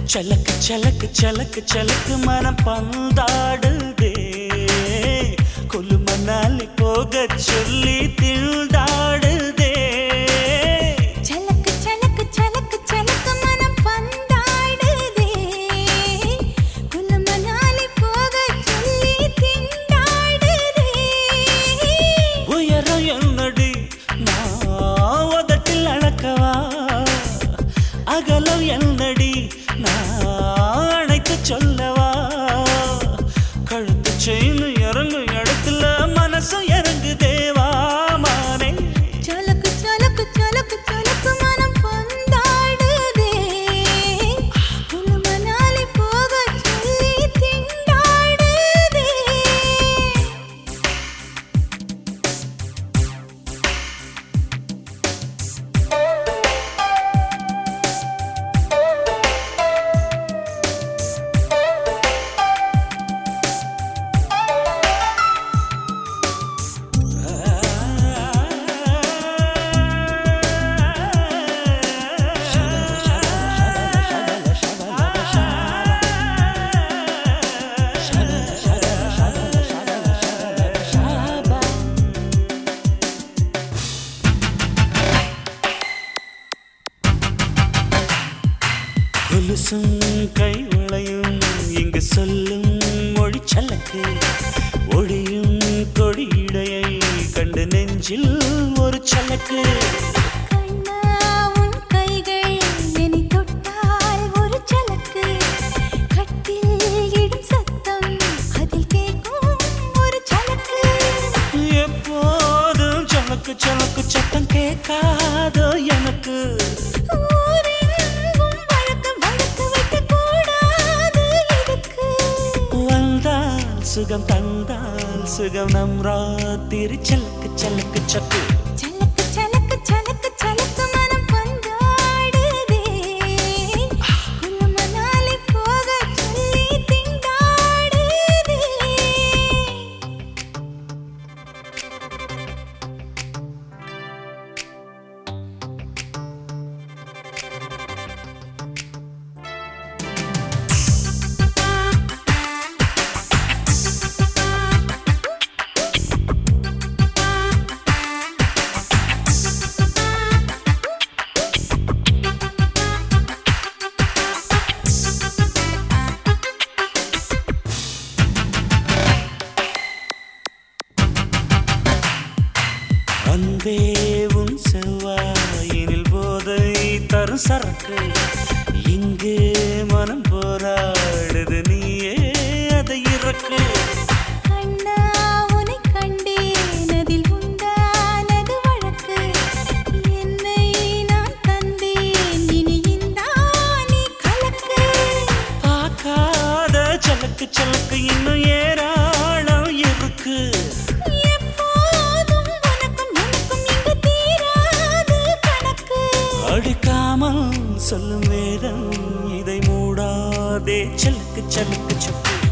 சலக்கு சலக்கு சலக்கு சலக்கு மனம் பந்தாடுதே கொல்லு மணாலி போக சொல்லி திண்டாடுதே சலக்கு சலக்கு சலக்கு சலக்கு மனம் பந்தாடுதே கொல்லு மணாலி போக சொல்லி திண்டாடுதே உயரம் என்னடி நான் உதட்டில் அளக்கவா அகலம் என்னடி நான் அணைத்து சொல்லவா கழுத்து செயின் இறங்கு இடத்துல மனசு இறங்கு தேவா மானே சலக்கு சலக்கு சலக்கு சலக்கு மனம் பந்தாடுதே கொல்லு மணாலி போக சொல்லி திண்டாடுதே கொலுசும் கைவளையும் இங்கு சொல்லும் மொழி சலக்கு ஒளியும் கொடியிடையை கண்டு நெஞ்சில் ஒரு சலக்கு கண்ணா உன் கைகள் என்னை தொட்டால் ஒரு சலக்கு கட்டில் இடும் சத்தம் அதில் கேட்கும் ஒரு சலக்கு எப்போதும் சலக்கு சலக்கு சத்தம் கேட்காதோ எனக்கு ஊரெங்கும் வழக்கு வழக்கு வைக்கக் கூடாது எதுக்கு வந்தால் சுகம் தந்தால் சுகம் நம் ராத்திரி சலக்கு சலக்கு சக்கு சலக்கு சலக்கு சலக்கு சலக்கு மனம் பந்தாடுதே கொல்லு மணாலி போக சொல்லி திண்டாடுதே அன்பே உன் செவ்வாயினில் போதை தரும் சரக்கு இங்கே மனம் போராடுது நீயே அதை இறக்கு கண்ணா உனை கண்டேன் அதில் உண்டானது வழக்கு என்னை நான் தந்தேன் இனி இந்தா நீ கலக்கு பார்க்காத சலக்கு சலக்கு இன்னும் ஏராளம் இருக்கு எப்போதும் உனக்கும் எனக்கும் இங்கு தீராது கணக்கு அடிக்காமல் சொல்லும் வேதம் இதை மூடாதே சலக்கு சலக்கு சக்கு